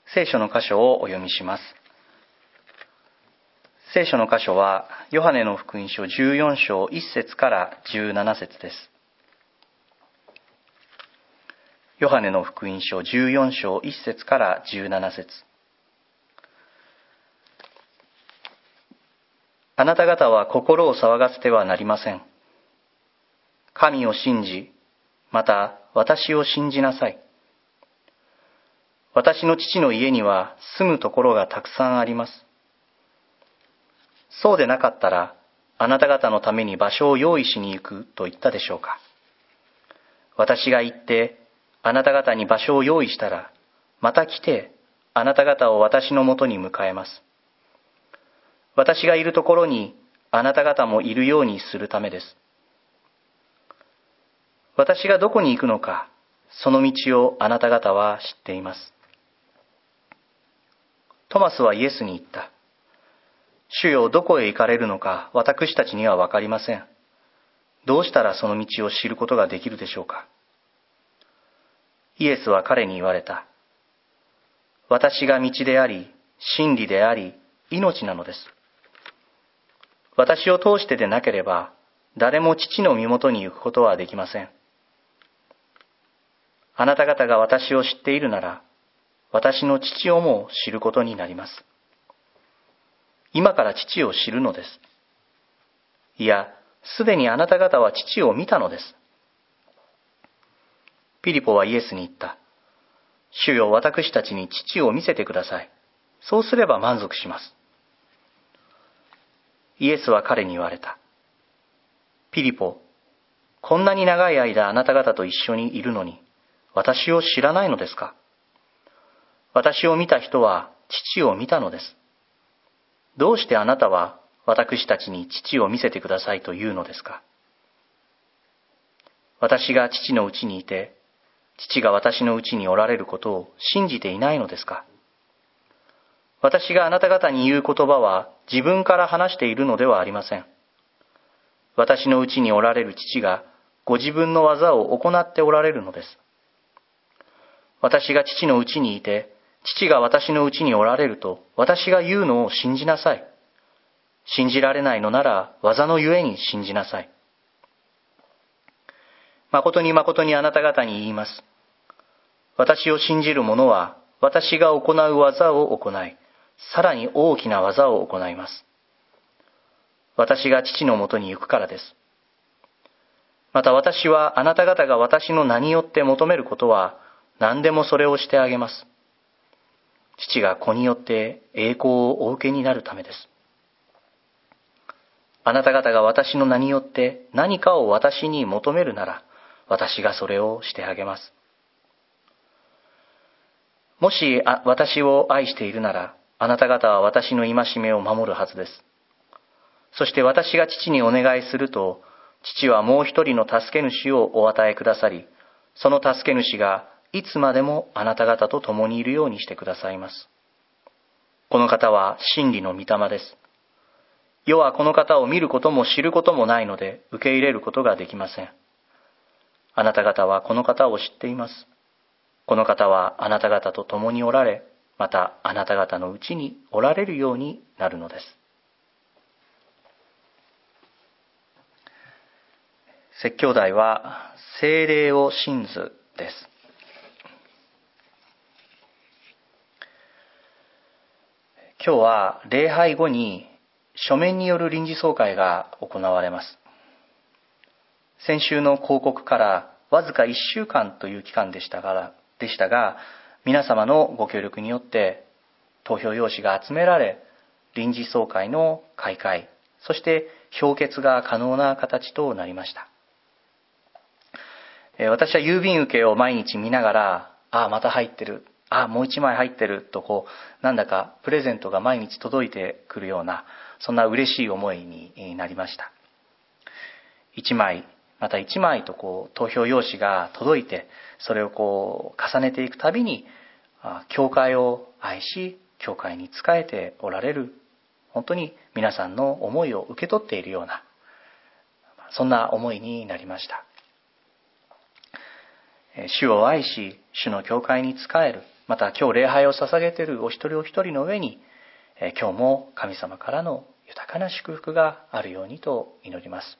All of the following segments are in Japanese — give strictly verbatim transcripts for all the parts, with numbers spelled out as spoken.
聖書の箇所をお読みします。聖書の箇所はヨハネの福音書じゅうよん章いっ節からじゅうなな節です。ヨハネの福音書じゅうよん章いっ節からじゅうなな節。あなた方は心を騒がせてはなりません。神を信じ、また私を信じなさい。私の父の家には住むところがたくさんあります。そうでなかったら、あなた方のために場所を用意しに行くと言ったでしょうか。私が行って、あなた方に場所を用意したら、また来て、あなた方を私のもとに迎えます。私がいるところに、あなた方もいるようにするためです。私がどこに行くのか、その道をあなた方は知っています。トマスはイエスに言った。主よ、どこへ行かれるのか私たちにはわかりません。どうしたらその道を知ることができるでしょうか。イエスは彼に言われた。私が道であり、真理であり、命なのです。私を通してでなければ、誰も父の身元に行くことはできません。あなた方が私を知っているなら、私の父をも知ることになります。今から父を知るのです。いや、すでにあなた方は父を見たのです。ピリポはイエスに言った。主よ、私たちに父を見せてください。そうすれば満足します。イエスは彼に言われた。ピリポ、こんなに長い間あなた方と一緒にいるのに、私を知らないのですか？私を見た人は父を見たのです。どうしてあなたは私たちに父を見せてくださいと言うのですか？私が父のうちにいて、父が私のうちにおられることを信じていないのですか？私があなた方に言う言葉は自分から話しているのではありません。私のうちにおられる父がご自分の技を行っておられるのです。私が父のうちにいて、父が私のうちにおられると私が言うのを信じなさい。信じられないのなら技のゆえに信じなさい。誠に誠にあなた方に言います。私を信じる者は私が行う技を行い、さらに大きな技を行います。私が父のもとに行くからです。また私はあなた方が私の名によって求めることは何でもそれをしてあげます。父が子によって栄光をお受けになるためです。あなた方が私の名によって何かを私に求めるなら、私がそれをしてあげます。もしあ私を愛しているなら、あなた方は私の戒めを守るはずです。そして私が父にお願いすると、父はもう一人の助け主をお与えくださり、その助け主がいつまでもあなた方と共にいるようにしてくださいます。この方は真理の御霊です。世はこの方を見ることも知ることもないので受け入れることができません。あなた方はこの方を知っています。この方はあなた方と共におられ、またあなた方のうちにおられるようになるのです。説教題は聖霊を信ずです。今日は礼拝後に書面による臨時総会が行われます。先週の広告からわずかいっしゅうかんという期間でしたが、でしたが、皆様のご協力によって投票用紙が集められ、臨時総会の開会、そして評決が可能な形となりました。私は郵便受けを毎日見ながら、ああまた入ってる、ああもう一枚入ってるとこうなんだかプレゼントが毎日届いてくるような、そんな嬉しい思いになりました。一枚また一枚とこう投票用紙が届いて、それをこう重ねていくたびに、教会を愛し教会に仕えておられる、本当に皆さんの思いを受け取っているような、そんな思いになりました。主を愛し主の教会に仕える、 また今日礼拝を捧げているお一人お一人の上に、今日も神様からの豊かな祝福があるようにと祈ります。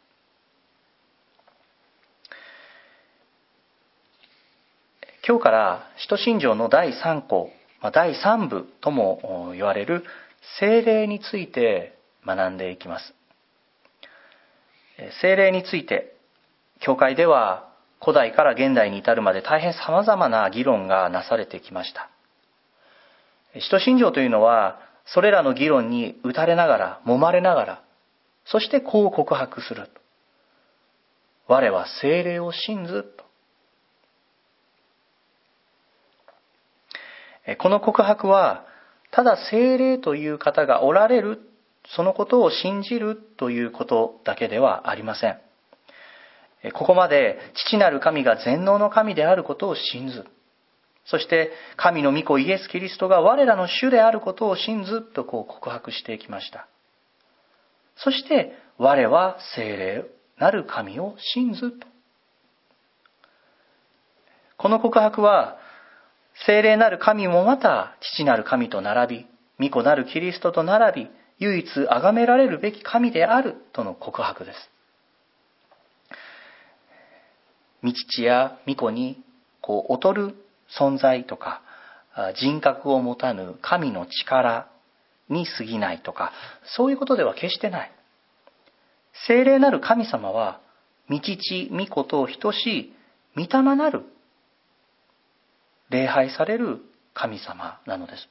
今日から使徒信条のだいさんこう、だいさんぶとも言われる聖霊について学んでいきます。聖霊について、教会では古代から現代に至るまで大変様々な議論がなされてきました。使徒信条というのは、それらの議論に打たれながら、揉まれながら、そしてこう告白する。我は聖霊を信ずと。この告白は、ただ聖霊という方がおられる、そのことを信じるということだけではありません。ここまで父なる神が全能の神であることを信ず、そして神の御子イエス・キリストが我らの主であることを信ずとこう告白していきました。そして我は聖霊なる神を信ずと。この告白は聖霊なる神もまた父なる神と並び、御子なるキリストと並び、唯一崇められるべき神であるとの告白です。御父や御子にこう劣る存在とか人格を持たぬ神の力に過ぎないとか、そういうことでは決してない。聖霊なる神様は御父御子と等しい御霊なる礼拝される神様なのです。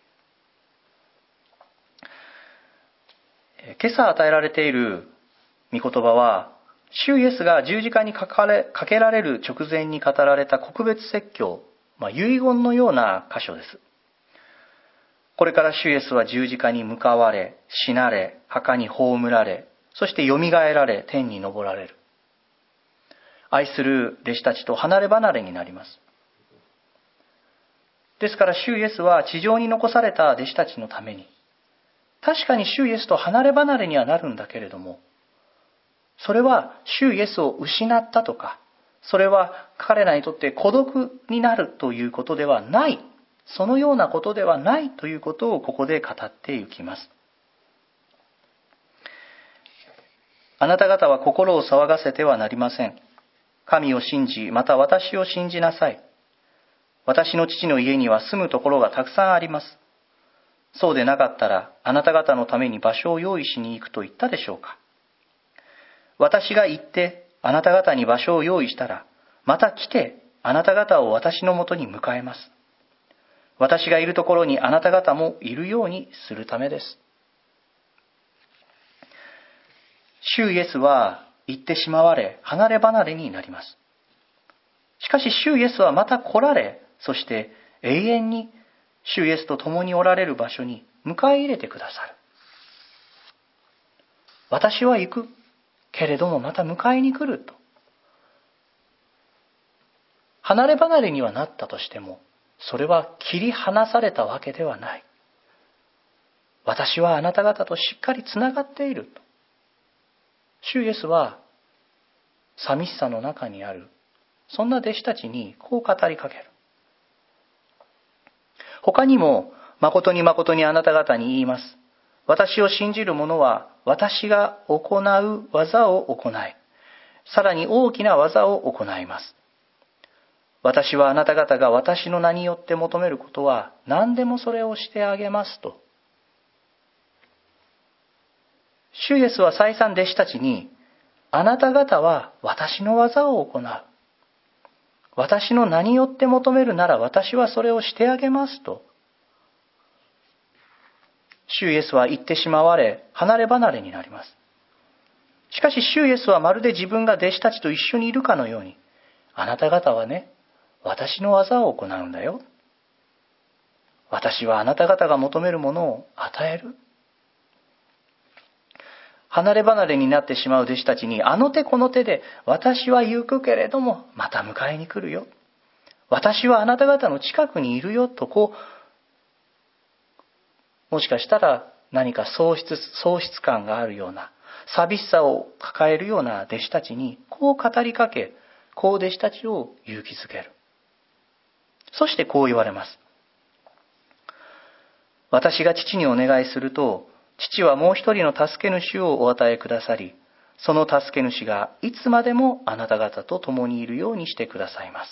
今朝与えられている御言葉は、主イエスが十字架にかかれ、かけられる直前に語られた告別説教、まあ、遺言のような箇所です。これから主イエスは十字架に向かわれ、死なれ、墓に葬られ、そしてよみがえられ、天に昇られる。愛する弟子たちと離れ離れになります。ですから主イエスは地上に残された弟子たちのために、確かに主イエスと離れ離れにはなるんだけれども、それは主イエスを失ったとか、それは彼らにとって孤独になるということではない、そのようなことではないということをここで語っていきます。あなた方は心を騒がせてはなりません。神を信じ、また私を信じなさい。私の父の家には住むところがたくさんあります。そうでなかったら、あなた方のために場所を用意しに行くと言ったでしょうか。私が行って、あなた方に場所を用意したら、また来て、あなた方を私のもとに迎えます。私がいるところにあなた方もいるようにするためです。主イエスは行ってしまわれ、離れ離れになります。しかし主イエスはまた来られ、そして永遠に主イエスと共におられる場所に迎え入れてくださる。私は行くけれどもまた迎えに来ると。離れ離れにはなったとしても、それは切り離されたわけではない。私はあなた方としっかりつながっていると。主イエスは寂しさの中にあるそんな弟子たちにこう語りかける。他にも、誠に誠にあなた方に言います。私を信じる者は、私が行う技を行い、さらに大きな技を行います。私はあなた方が私の名によって求めることは、何でもそれをしてあげますと。主イエスは再三弟子たちに、あなた方は私の技を行う。私の名によって求めるなら私はそれをしてあげますと。主イエスは言ってしまわれ、離れ離れになります。しかし主イエスはまるで自分が弟子たちと一緒にいるかのように、あなた方はね、私の技を行うんだよ。私はあなた方が求めるものを与える。離れ離れになってしまう弟子たちに、あの手この手で、私は行くけれども、また迎えに来るよ。私はあなた方の近くにいるよと、こう、もしかしたら何か喪失、喪失感があるような、寂しさを抱えるような弟子たちに、こう語りかけ、こう弟子たちを勇気づける。そしてこう言われます。 私が父にお願いすると、父はもう一人の助け主をお与えくださり、その助け主がいつまでもあなた方と共にいるようにしてくださいます。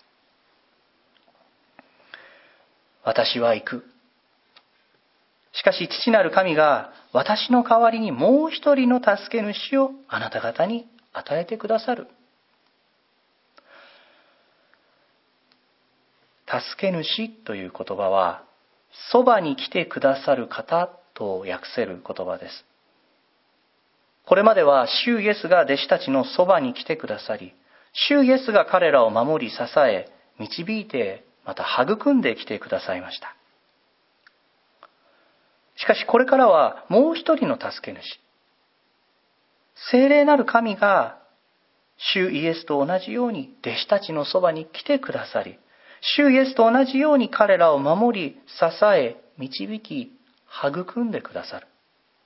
私は行く。しかし父なる神が私の代わりにもう一人の助け主をあなた方に与えてくださる。助け主という言葉は、そばに来てくださる方と訳せる言葉です。これまでは主イエスが弟子たちのそばに来てくださり、主イエスが彼らを守り支え、導いて、また育んできてくださいました。しかしこれからはもう一人の助け主、聖霊なる神が主イエスと同じように弟子たちのそばに来てくださり、主イエスと同じように彼らを守り、支え、導き、育んでくださる。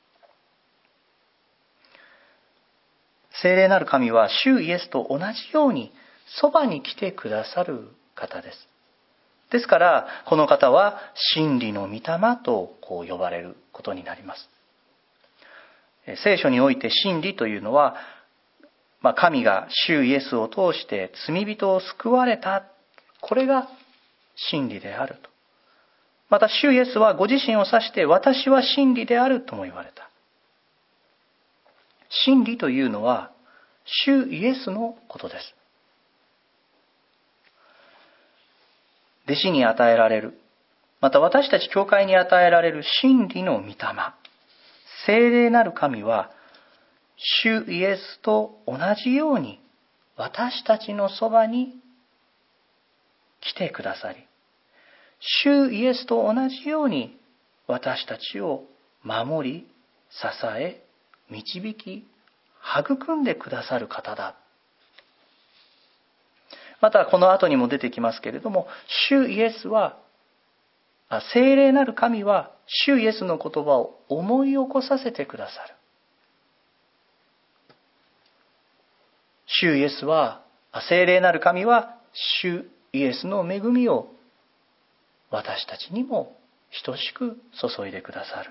聖霊なる神は主イエスと同じようにそばに来てくださる方です。ですから、この方は真理の御霊とこう呼ばれることになります。聖書において真理というのは、まあ、神が主イエスを通して罪人を救われた、これが真理であると。また主イエスはご自身を指して私は真理であるとも言われた。真理というのは主イエスのことです。弟子に与えられる、また私たち教会に与えられる真理の御霊、聖霊なる神は主イエスと同じように私たちのそばに来てくださり、主イエスと同じように私たちを守り、支え、導き、育んでくださる方だ。またこの後にも出てきますけれども、主イエスは、聖霊なる神は主イエスの言葉を思い起こさせてくださる。主イエスは、聖霊なる神は主イエスの恵みを私たちにも等しく注いでくださる。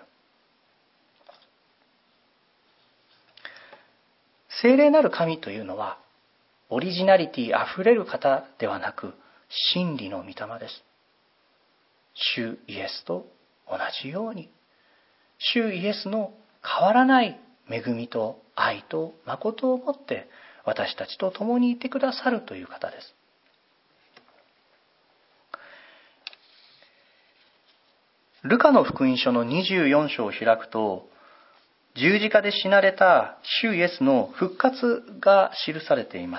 聖霊なる神というのはオリジナリティあふれる方ではなく真理の御霊です。主イエスと同じように主イエスの変わらない恵みと愛と誠をもって私たちと共にいてくださるという方です。ルカの福音書のにじゅうよん章を開くと、十字架で死なれた主イエスの復活が記されています。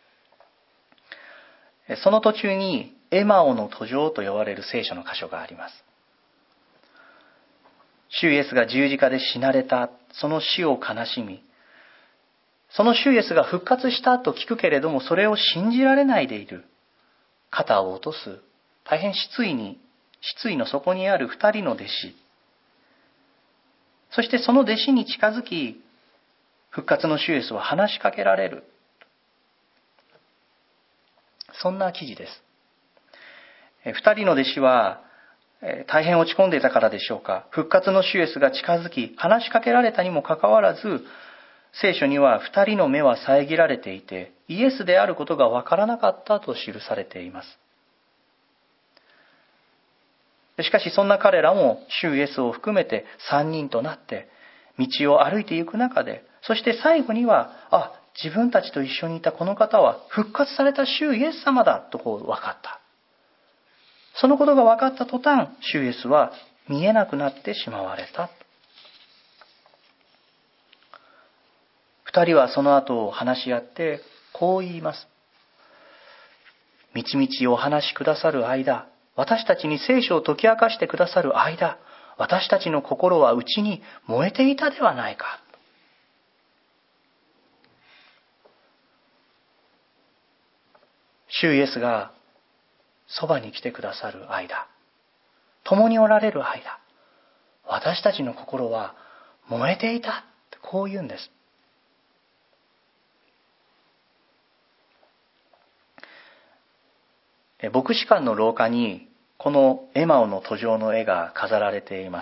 その途中にエマオの途上と呼ばれる聖書の箇所があります。主イエスが十字架で死なれた、その死を悲しみ、その主イエスが復活したと聞くけれども、それを信じられないでいる、肩を落とす、大変失意に、失意の底にある二人の弟子、そしてその弟子に近づき、復活の主イエスを話しかけられる。そんな記事です。二人の弟子は大変落ち込んでいたからでしょうか、復活の主イエスが近づき、話しかけられたにもかかわらず、聖書には二人の目は遮られていて、イエスであることがわからなかったと記されています。しかしそんな彼らも主イエスを含めて三人となって道を歩いていく中で、そして最後には、あ、自分たちと一緒にいたこの方は復活された主イエス様だとこう分かった。そのことが分かった途端、主イエスは見えなくなってしまわれた。二人はその後話し合ってこう言います。みちみちお話しくださる間、私たちに聖書を解き明かしてくださる間、私たちの心は内に燃えていたではないか。主イエスがそばに来てくださる間、共におられる間、私たちの心は燃えていた。こう言うんです。牧師館の廊下にこのエマオの途上の絵が飾られています。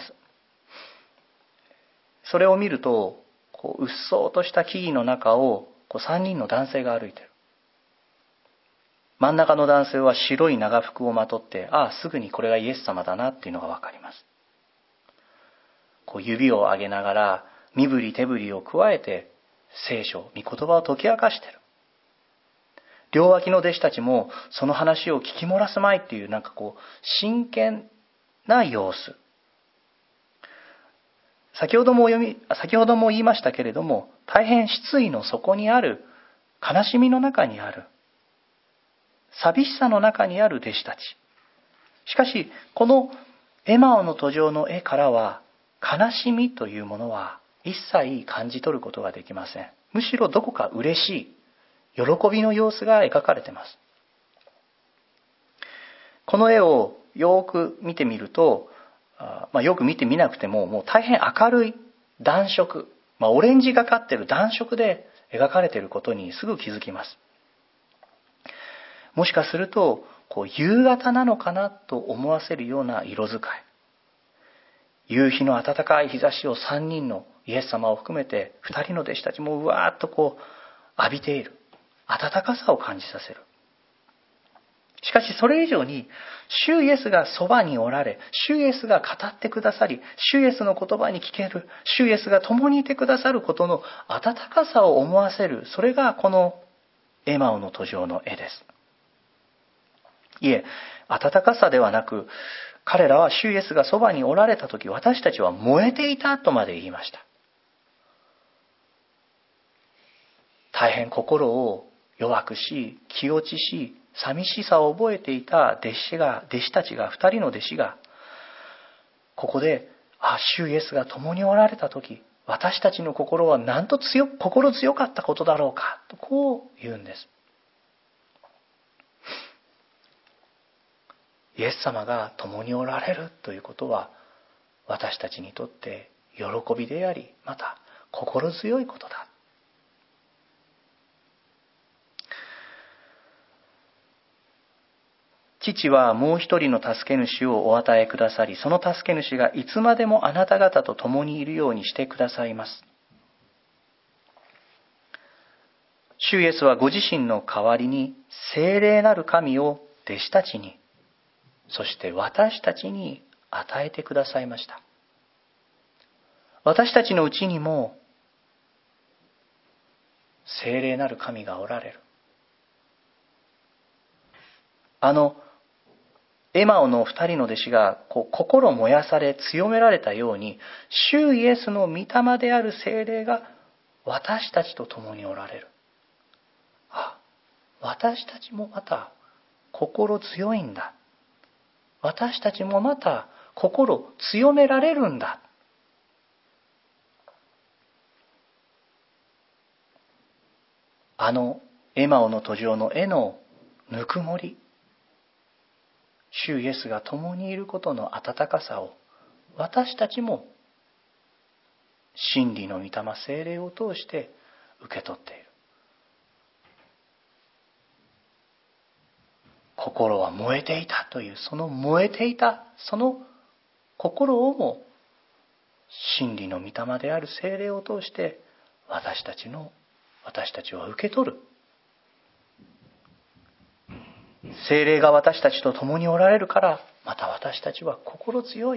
それを見ると、こううっそうとした木々の中をこうさんにんの男性が歩いている。真ん中の男性は白い長服をまとって、ああ、すぐにこれがイエス様だなっていうのがわかります。こう指を上げながら、身振り手振りを加えて、聖書、御言葉を解き明かしている。両脇の弟子たちもその話を聞き漏らすまいっていう、なんかこう真剣な様子。先ほども読み先ほども言いましたけれども、大変失意の底にある、悲しみの中にある、寂しさの中にある弟子たち。しかしこのエマオの途上の絵からは、悲しみというものは一切感じ取ることができません。むしろどこか嬉しい、喜びの様子が描かれています。この絵をよく見てみると、まあ、よく見てみなくても、もう大変明るい暖色、まあ、オレンジがかっている暖色で描かれていることにすぐ気づきます。もしかすると、こう夕方なのかなと思わせるような色使い。夕日の暖かい日差しをさんにんのイエス様を含めてふたりの弟子たちもうわーっとこう浴びている。暖かさを感じさせる。しかしそれ以上に、主イエスがそばにおられ、主イエスが語ってくださり、主イエスの言葉に聞ける、主イエスが共にいてくださることの温かさを思わせる、それがこのエマオの途上の絵です。いえ、温かさではなく、彼らは主イエスがそばにおられたとき、私たちは燃えていたとまで言いました。大変心を弱くし、気落ちし、寂しさを覚えていた弟子が、弟子たちが、二人の弟子が、ここで、あ、主イエスが共におられたとき、私たちの心はなんと強く、心強かったことだろうか、とこう言うんです。イエス様が共におられるということは、私たちにとって喜びであり、また心強いことだ。父はもう一人の助け主をお与えくださり、その助け主がいつまでもあなた方と共にいるようにしてくださいます。主イエスはご自身の代わりに聖霊なる神を弟子たちに、そして私たちに与えてくださいました。私たちのうちにも聖霊なる神がおられる。あのエマオの二人の弟子がこう心燃やされ強められたように、主イエスの御霊である聖霊が私たちと共におられる。あ、私たちもまた心強いんだ。私たちもまた心強められるんだ。あのエマオの途上の絵のぬくもり、主イエスが共にいることの温かさを私たちも真理の御霊聖霊を通して受け取っている。心は燃えていたという、その燃えていたその心をも真理の御霊である聖霊を通して私たちの私たちは受け取る。聖霊が私たちと共におられるから、また私たちは心強い。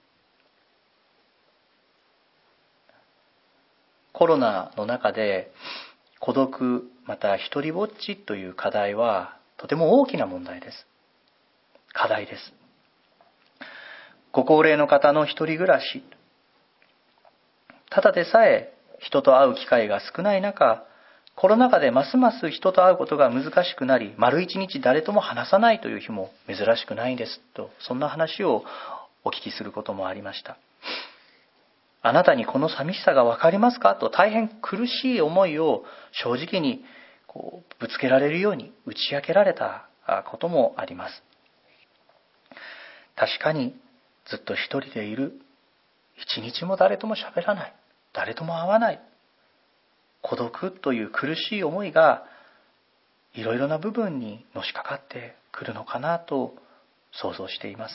コロナの中で孤独、また一人ぼっちという課題はとても大きな問題です。課題です。ご高齢の方の一人暮らし、ただでさえ人と会う機会が少ない中、コロナ禍でますます人と会うことが難しくなり、丸一日誰とも話さないという日も珍しくないんですと、そんな話をお聞きすることもありました。あなたにこの寂しさがわかりますかと、大変苦しい思いを正直にこうぶつけられるように打ち明けられたこともあります。確かにずっと一人でいる、一日も誰とも喋らない、誰とも会わない、孤独という苦しい思いがいろいろな部分にのしかかってくるのかなと想像しています。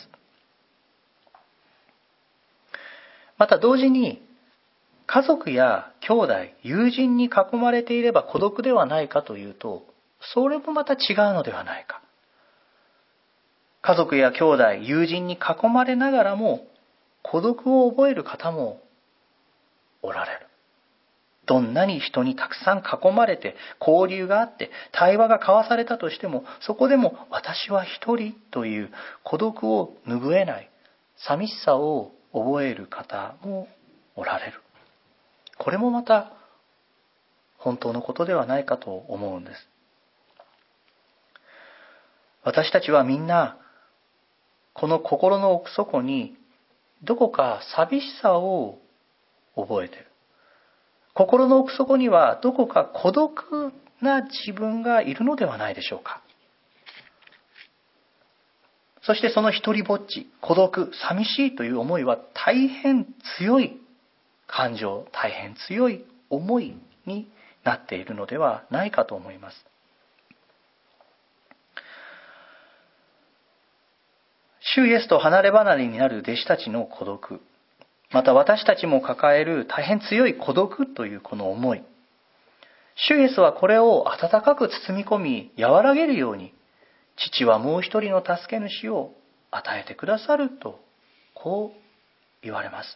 また同時に、家族や兄弟、友人に囲まれていれば孤独ではないかというと、それもまた違うのではないか。家族や兄弟、友人に囲まれながらも孤独を覚える方もおられる。どんなに人にたくさん囲まれて交流があって対話が交わされたとしても、そこでも私は一人という孤独を拭えない、寂しさを覚える方もおられる。これもまた本当のことではないかと思うんです。私たちはみんなこの心の奥底にどこか寂しさを覚えている。心の奥底にはどこか孤独な自分がいるのではないでしょうか。そしてその一人ぼっち、孤独、寂しいという思いは大変強い感情、大変強い思いになっているのではないかと思います。主イエスと離れ離れになる弟子たちの孤独、また私たちも抱える大変強い孤独というこの思い、主イエスはこれを温かく包み込み和らげるように、父はもう一人の助け主を与えてくださるとこう言われます。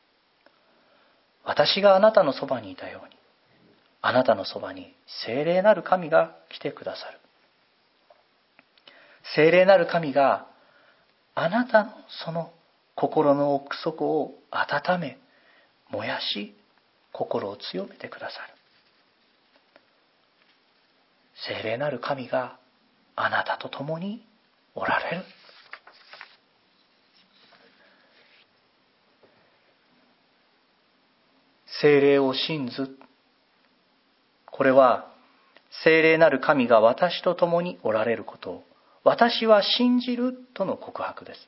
私があなたのそばにいたように、あなたのそばに聖霊なる神が来てくださる。聖霊なる神があなたのその心の奥底を温め、燃やし、心を強めてくださる。聖霊なる神があなたと共におられる。聖霊を信ず。これは聖霊なる神が私と共におられることを私は信じるとの告白です。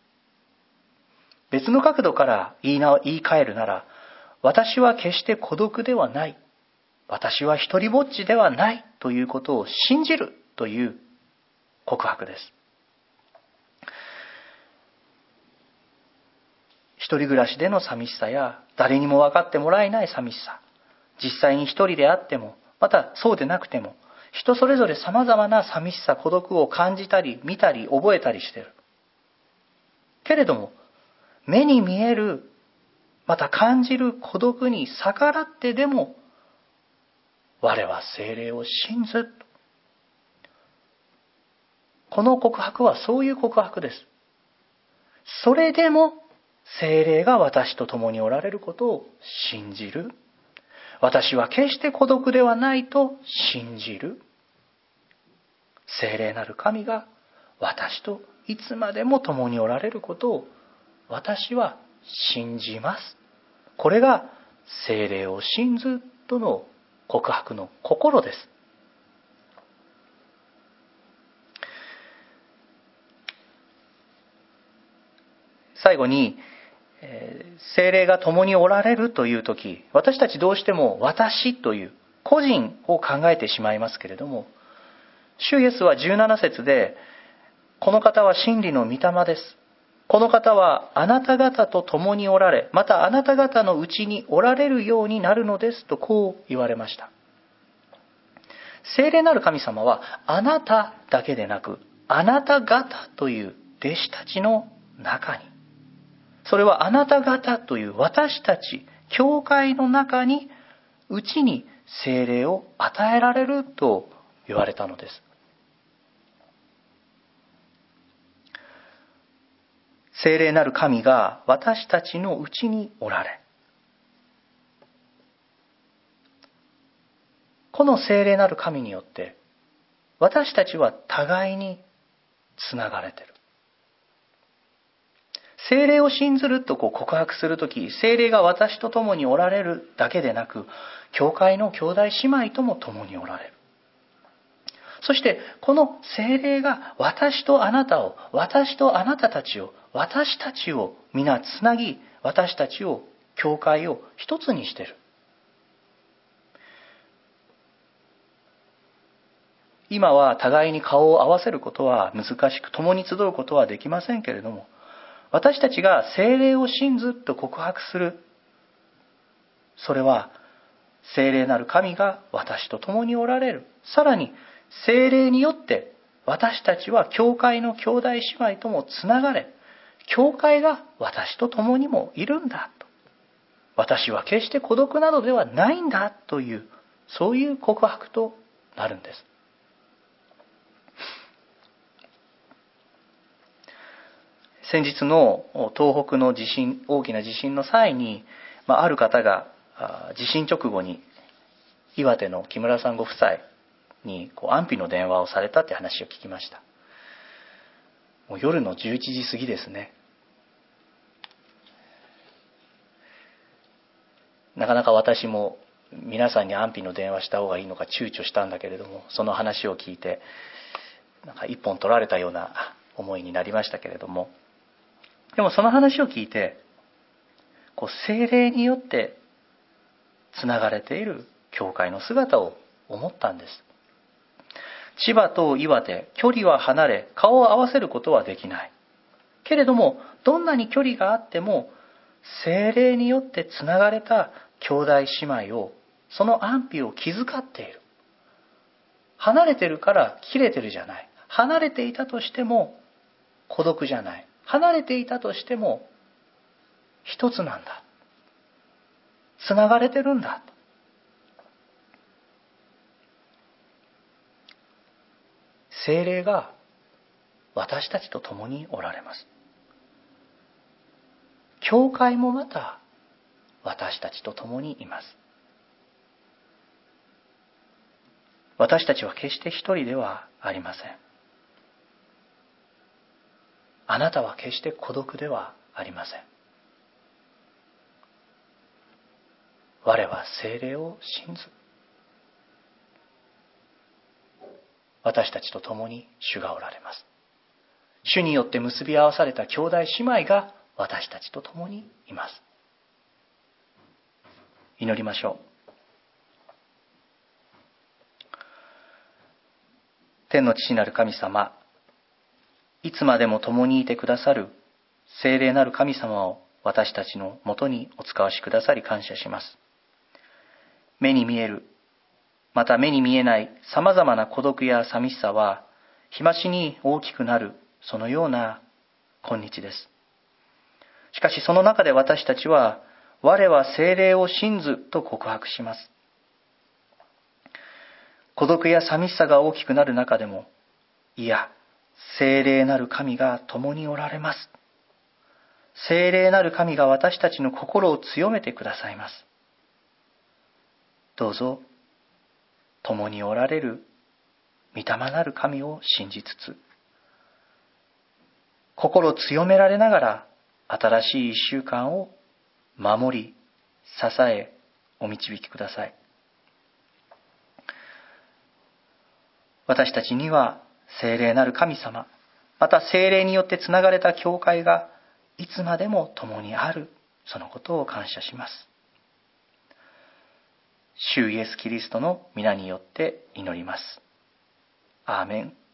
別の角度から言いな、言い換えるなら、私は決して孤独ではない、私は一人ぼっちではないということを信じるという告白です。一人暮らしでの寂しさや誰にも分かってもらえない寂しさ、実際に一人であってもまたそうでなくても人それぞれ様々な寂しさ、孤独を感じたり見たり覚えたりしている。けれども目に見えるまた感じる孤独に逆らってでも我は聖霊を信ず。この告白はそういう告白です。それでも聖霊が私と共におられることを信じる。私は決して孤独ではないと信じる。聖霊なる神が私といつまでも共におられることを私は信じます。これが聖霊を信ずとの告白の心です。最後に、えー、聖霊が共におられるというとき、私たちどうしても私という個人を考えてしまいますけれども、主イエスはじゅうなな節で、この方は真理の御霊です。この方はあなた方と共におられ、またあなた方のうちにおられるようになるのですとこう言われました。聖霊なる神様はあなただけでなく、あなた方という弟子たちの中に、それはあなた方という私たち教会の中に、うちに聖霊を与えられると言われたのです。聖霊なる神が私たちのうちにおられ、この聖霊なる神によって私たちは互いにつながれている。聖霊を信ずるとこう告白するとき、聖霊が私と共におられるだけでなく、教会の兄弟姉妹とも共におられる。そしてこの聖霊が私とあなたを、私とあなたたちを、私たちを皆つなぎ、私たちを、教会を一つにしている。 今は互いに顔を合わせることは難しく、共に集うことはできませんけれども、私たちが聖霊を信ずと告白する、それは聖霊なる神が私と共におられる。さらに聖霊によって私たちは教会の兄弟姉妹ともつながれ、教会が私と共にもいるんだと。私は決して孤独などではないんだという、そういう告白となるんです。先日の東北の地震、大きな地震の際に、まあ、ある方が地震直後に岩手の木村さんご夫妻にこう安否の電話をされたって話を聞きました。もう夜のじゅういちじ過ぎですね。なかなか私も皆さんに安否の電話した方がいいのか躊躇したんだけれども、その話を聞いてなんか一本取られたような思いになりましたけれども、でもその話を聞いて、こう聖霊によってつながれている教会の姿を思ったんです。千葉と岩手、距離は離れ、顔を合わせることはできない。けれども、どんなに距離があっても、聖霊によってつながれた兄弟姉妹を、その安否を気遣っている。離れてるから切れてるじゃない。離れていたとしても孤独じゃない。離れていたとしても一つなんだ。つながれてるんだ。聖霊が私たちと共におられます。教会もまた私たちと共にいます。私たちは決して一人ではありません。あなたは決して孤独ではありません。我は聖霊を信ず。私たちと共に主がおられます。主によって結び合わされた兄弟姉妹が私たちと共にいます。祈りましょう。天の父なる神様、いつまでも共にいてくださる聖霊なる神様を私たちのもとにお使わしくださり感謝します。目に見える、また目に見えないさまざまな孤独や寂しさは日増しに大きくなる、そのような今日です。しかしその中で私たちは、我は聖霊を信ずと告白します。孤独や寂しさが大きくなる中でも、いや、聖霊なる神が共におられます。聖霊なる神が私たちの心を強めてくださいます。どうぞ、共におられる御霊なる神を信じつつ、心を強められながら新しい一週間を守り、支え、お導きください。私たちには聖霊なる神様、また聖霊によってつながれた教会がいつまでも共にある、そのことを感謝します。主イエスキリストの皆によって祈ります。アーメン。